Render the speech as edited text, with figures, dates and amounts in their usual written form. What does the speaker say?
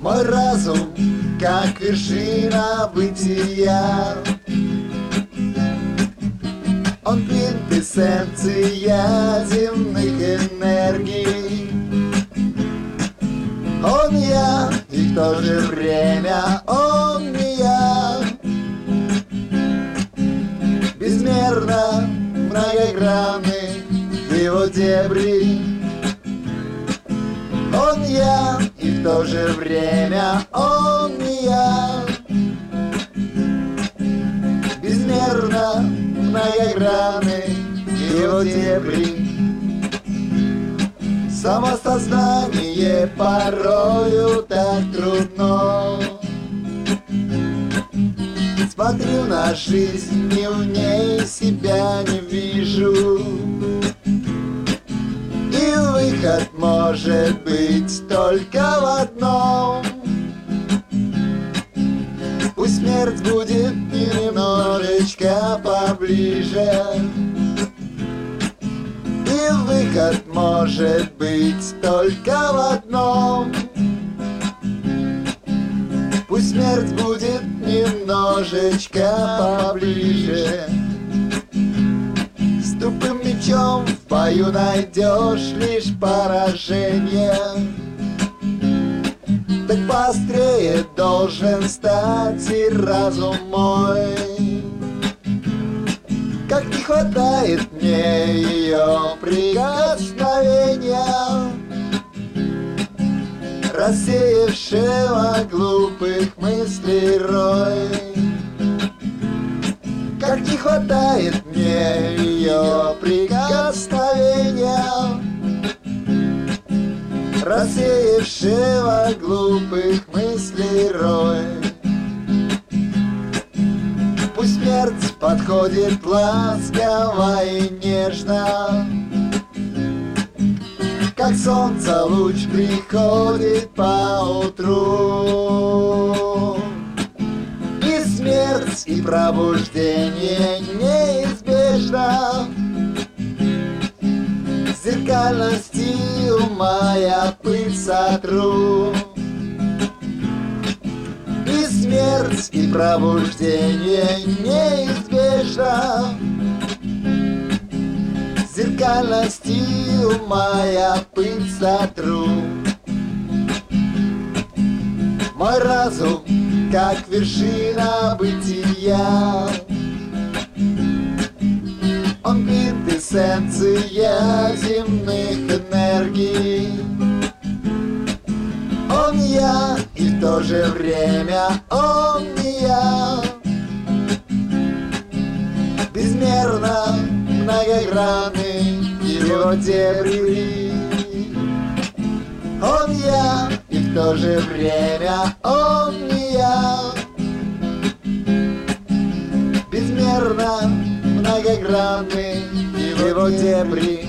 Мой разум, как вершина бытия, он квинтэссенция земных энергий. Он я, и в то же время он не я. Безмерно многогранны его дебри. Он я, и в то же время он не я. Безмерно многогранны его дебри. Самосознание порою так трудно. Смотрю на жизнь, и в ней себя не вижу. И выход может быть только в одном. Пусть смерть будет немножечко поближе. И выход может быть только в одном. Пусть смерть будет немножечко поближе. С тупым мечом в бою найдешь лишь поражение. Так быстрее должен стать и разум мой. Как не хватает мне ее прикосновения, рассеявшего глупых мыслей рой. Как не хватает мне ее прикосновения, рассеявшего глупых мыслей рой. Пусть смерть подходит ласково и нежно, как солнце луч приходит поутру. И смерть, и пробуждение неизбежно. Зеркальности ума я пыль сотру. И смерть, и пробуждение неизбежно. Зеркальности ума я пыль сотру. Мой разум, как вершина бытия, он квинтэссенция земных энергий. Он я, и в то же время он не я. Безмерно многогранны его дебри. Он я, и в то же время он не я. Безмерно многогранны его дебри.